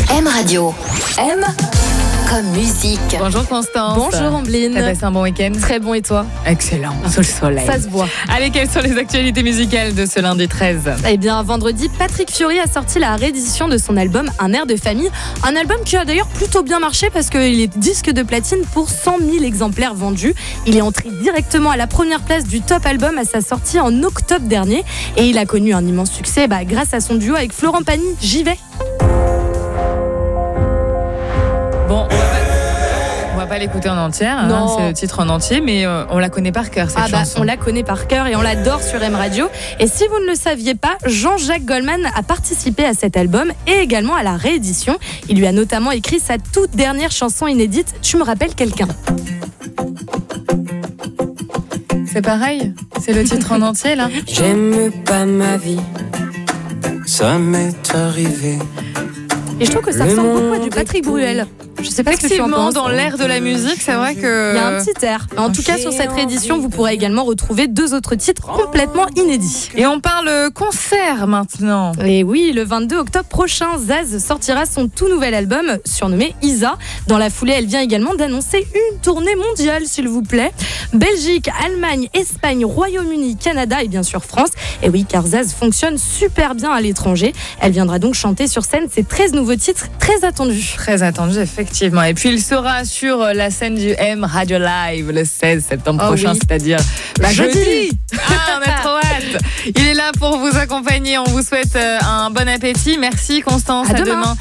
M Radio. M comme musique. Bonjour Constance. Bonjour Ambline. T'as passé un bon week-end? Très bon, et toi? Excellent, sous le soleil. Ça se voit. Allez, quelles sont les actualités musicales de ce lundi 13? Eh bien, vendredi, Patrick Fiori a sorti la réédition de son album Un air de famille. Un album qui a d'ailleurs plutôt bien marché parce qu'il est disque de platine pour 100 000 exemplaires vendus. Il est entré directement à la première place du top album à sa sortie en octobre dernier. Et il a connu un immense succès grâce à son duo avec Florent Pagny. J'y vais. Bon, on va pas l'écouter en entière, Non. C'est le titre en entier, mais on la connaît par cœur, cette chanson. On la connaît par cœur et on l'adore sur M Radio. Et si vous ne le saviez pas, Jean-Jacques Goldman a participé à cet album et également à la réédition. Il lui a notamment écrit sa toute dernière chanson inédite, Tu me rappelles quelqu'un. C'est pareil, c'est le titre en entier là. J'aime pas ma vie, ça m'est arrivé. Et je trouve que ça ressemble beaucoup à du Patrick Bruel. Je sais pas ce que tu en Effectivement, penses. dans l'air de la musique, c'est vrai que... Il y a un petit air. En tout cas, sur cette réédition, vous pourrez également retrouver 2 autres titres complètement inédits. Et on parle concert maintenant. Et oui, le 22 octobre prochain, Zaz sortira son tout nouvel album surnommé Isa. Dans la foulée, elle vient également d'annoncer une tournée mondiale, s'il vous plaît. Belgique, Allemagne, Espagne, Royaume-Uni, Canada et bien sûr France. Et oui, car Zaz fonctionne super bien à l'étranger. Elle viendra donc chanter sur scène ses 13 nouveaux titres très attendus. Très attendu, effectivement. Et puis il sera sur la scène du M Radio Live le 16 septembre prochain, oui. c'est-à-dire jeudi. On a trop hâte. Il est là pour vous accompagner. On vous souhaite un bon appétit. Merci Constance. À demain.